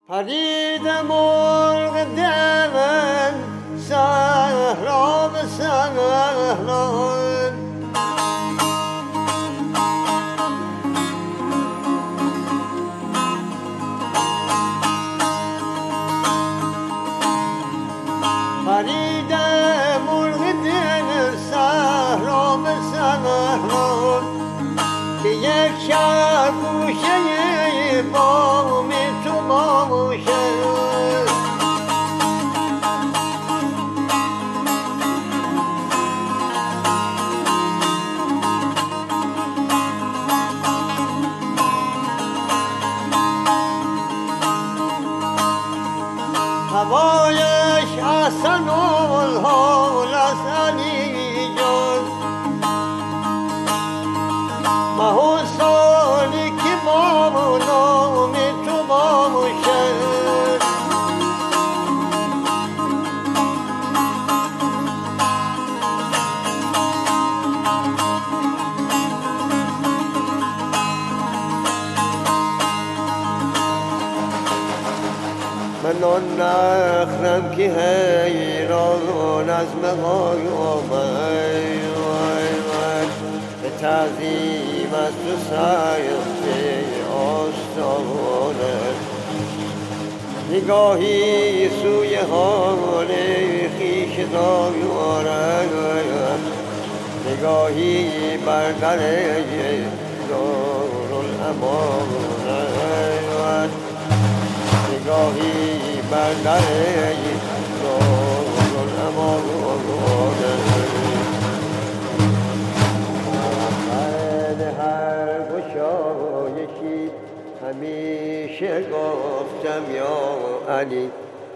پرید مرغ دمن صحرا به صحرا، پرید مرغ دمن صحرا به صحرا، که یک شب گوشه بام تو باشه. هوایش حسن الحال است علی جان، ماه سالی که با نام تو باشد. من آن نخرم که حیران از مقام به تعظیم از تو سایه آستانه، نگاهی سوی حال خویش دارم، نگاهی بر در دارالامان، نگاهی بر در دارالامان. هر گشایشی همیشه گفتم یا علی،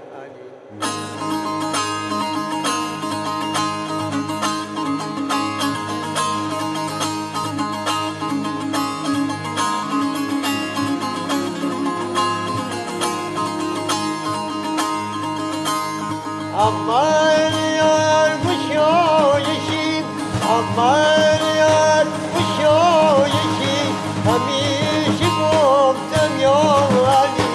عملیات گشایشی، عملیات گشایشی همیشه گفتم یا علی.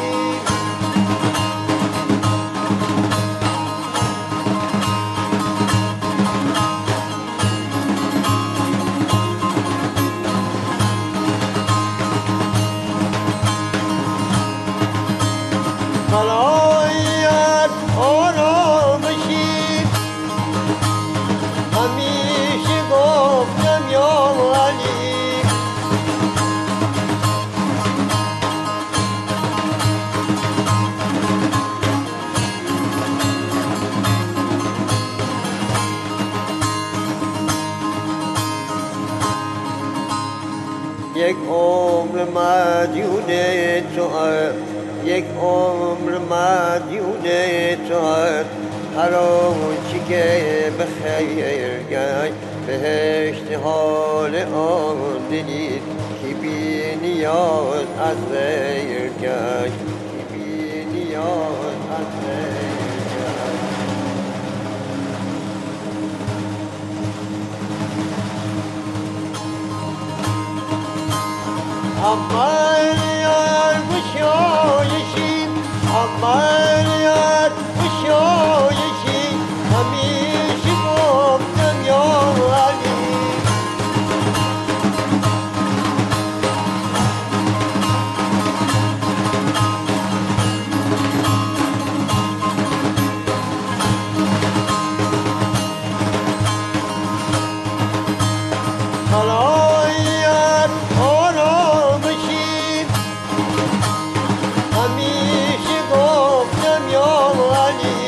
ملایت آرامشی همیشه گفتم یا علی. یک عمر مدیون تو، یک عمر مدیون تو، هر آنچه که به خیر گشت بهشت حال آن دلی که بی نیاز از غیر گشت، که بی نیاز از غیر گشت. عملیات گشایشی، عملیات گشایشی همیشه گفتم یا علی. ملایت آرامشی همیشه گفتم یا علی.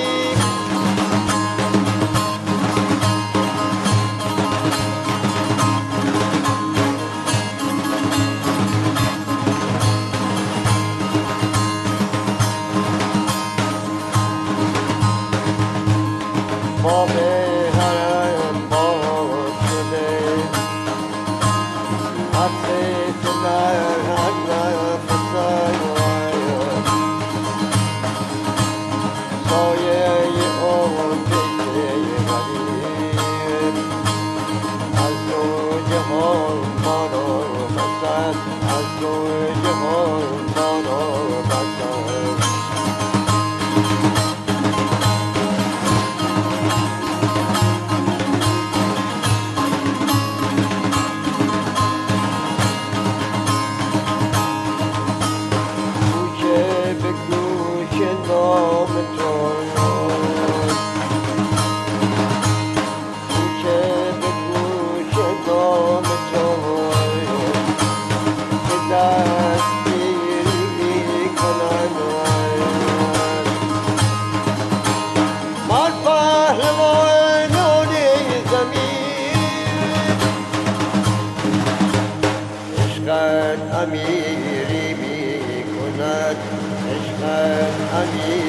ما به حرم باز شده، حسیت نرد سایه اون دیگه غریب از دو جهان ما رو بسد، از دو جهان ما رو بسد. علی